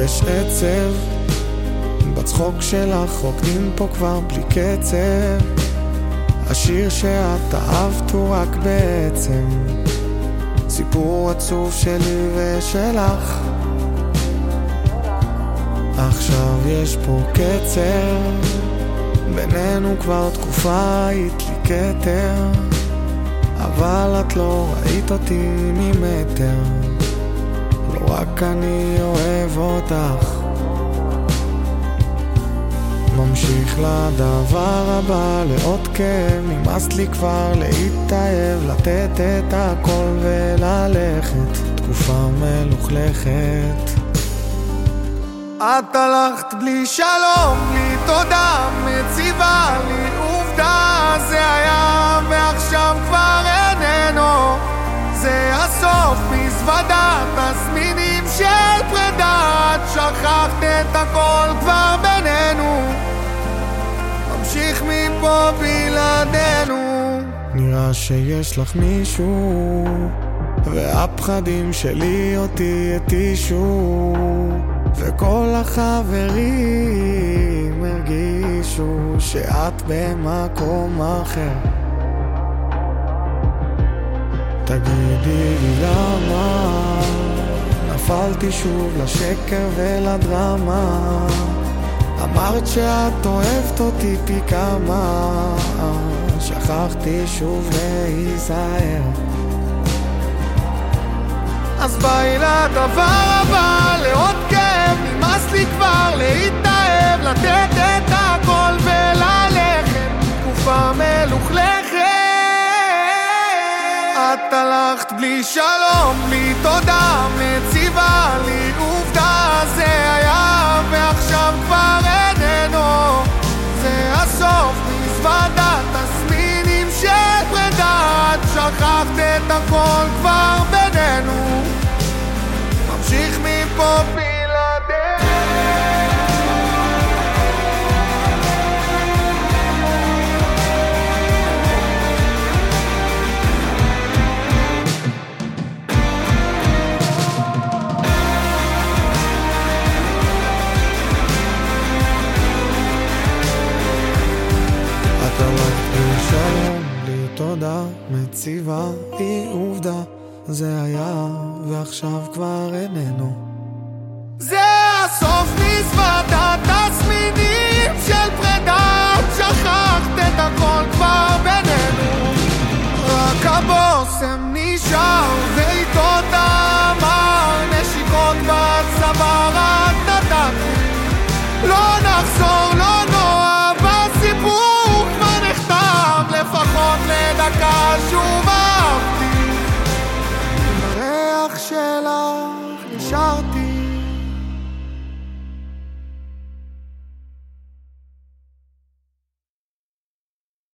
יש עצב בצחוק שלך, רוקדים פה כבר בלי קצב. השיר שאת אהבת הוא רק בעצם סיפור עצוב שלי ושלך. עכשיו יש פה קצר בינינו כבר תקופה, היית לי כתר, אבל את לא ראית אותי ממטר. לא רק אני אוהב אותך, ממשיך לדבר הבא, לעוד כאב. נמאס לי כבר להתאהב, לתת את הכל וללכת, תקופה מלוכלכת. את הלכת בלי שלום, בלי תודה, מציבה לי עובדה. זה היה ועכשיו כבר איננו, זה הסוף, מזוודה, תסמינים של פרידה. את שכחת את הכל כבר בינינו, ממשיך מפה בלעדינו. נראה שיש לך מישהו והפחדים שלי אותי התישו, וכל החברים הרגישו שאת במקום אחר. תגידי לי למה נפלתי שוב לשקר ולדרמה. אמרת שאת אוהבת אותי פי כמה, שכחתי שוב להיזהר. אז ביי לדבר הבא, לעוד כאב. נמאס לי כבר להתאהב, לתת את הכל וללכת, תקופה מלוכלכת. את הלכת בלי שלום, בלי תודה, מציבה לי עובדה. זה היה ועכשיו כבר איננו, זה הסוף, מזוודה, תסמינים של פרידה. את שכחת את הכל כבר בינינו, ממשיך מפה בלעדינו. את הלכת בלי שלום, בלי תודה, מציבה היא עובדה. זה היה ועכשיו כבר איננו, זה הסוף, מזוודה, תסמינים של פרידה. שכחת את הכל כבר בינינו, רק הבושם נשאר ואיתו דמר. נשיקות בצוואר את נתת לי, לא נחזור, לא נועב, הסיפור כבר נכתב. לפחות לדקה שוב אהבתי, עם הריח שלך נשארתי.